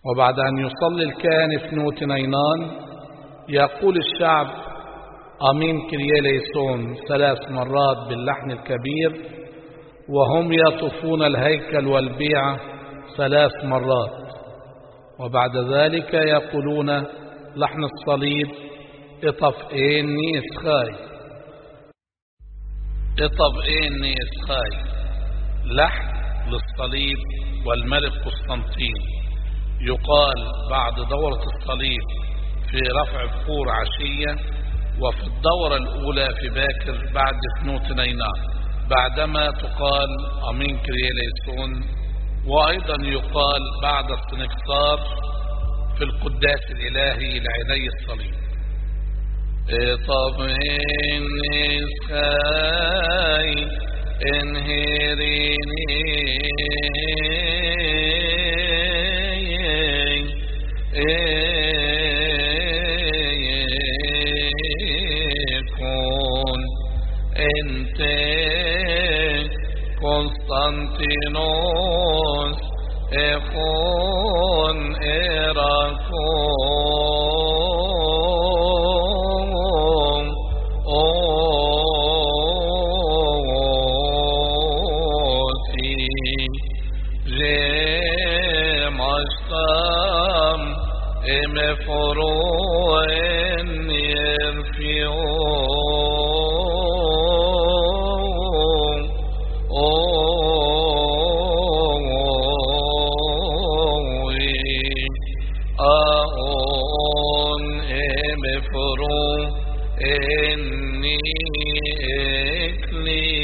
وبعد أن يصلي الكاهن فنوت نينان يقول الشعب أمين كرياليسون 3 مرات باللحن الكبير، وهم يطوفون الهيكل والبيعة 3 مرات. وبعد ذلك يقولون لحن الصليب اطف إني إسخاي، اطف إني إسخاي، لحن للصليب والملك قسطنطين. يقال بعد دورة الصليب في رفع بخور عشية، وفي الدورة الأولى في باكر بعد فنوت نينان، بعدما تقال أمين كرياليسون. وأيضا يقال بعد السنكسار في القداس الإلهي لعيني الصليب. طب إني إسخاي انهريني كون انت قسطنطينوس اخون اراكون اوتي جيم اشتام امفروين يرفيون أون امفرو اني اكلي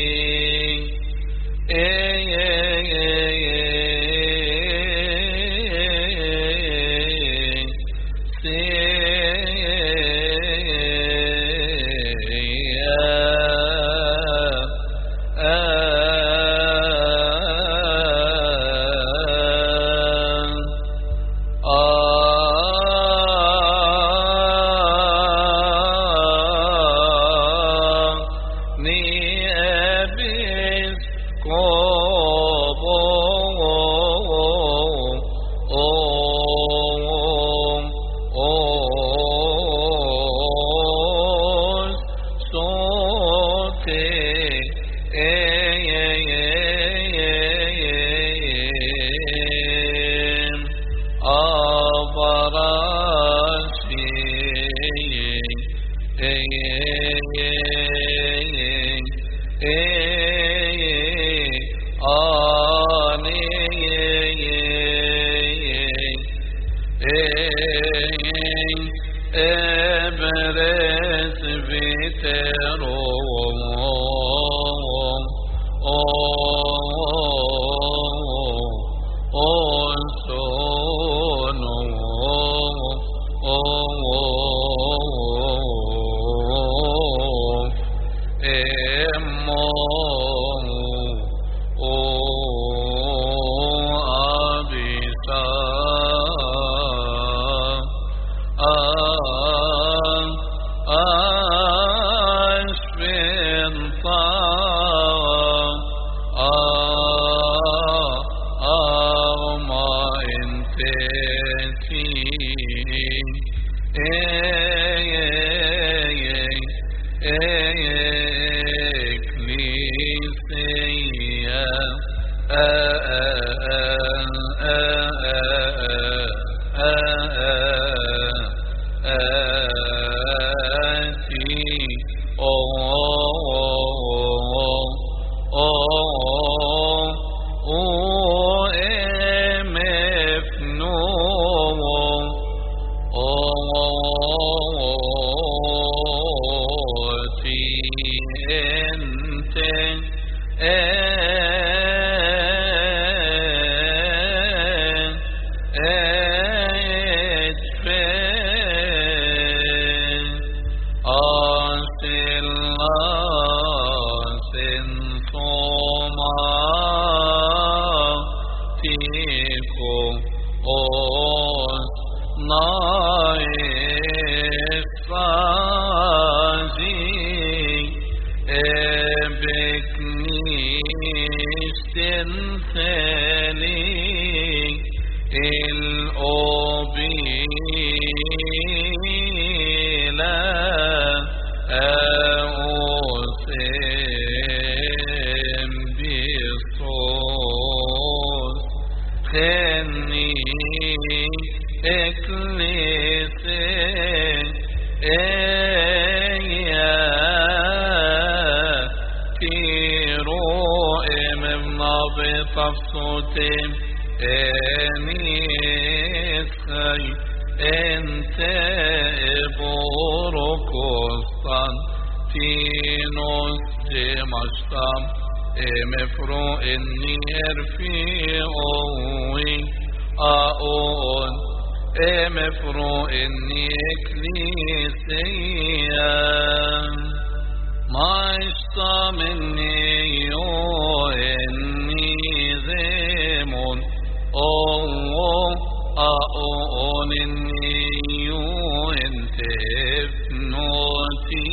تنثني الأولى tafsotim enischai ente borokostan tinos demashtam emefro inni erfi'oi aon emefro inni ecclesiam maishtam inni yo inni zemon aon inni yo entefnoti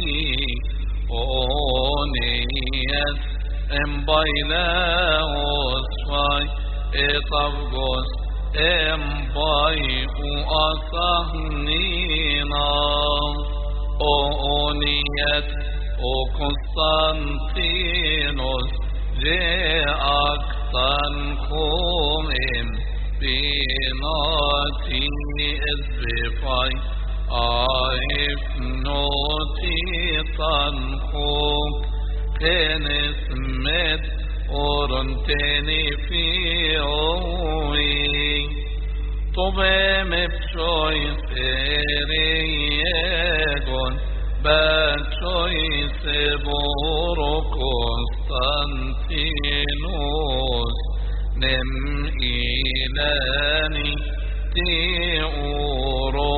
oniyat embailaos fai etavgos embai uasahnina oniyat o Konstantinos jeaktan komem binati ezbefai aifnoti tankom kenes med oranteni fioi tobe mepshoi seriegon bachoi seboro Konstantinos nem ilani tiuro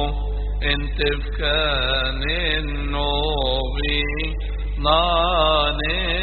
entefkan النوبي ناني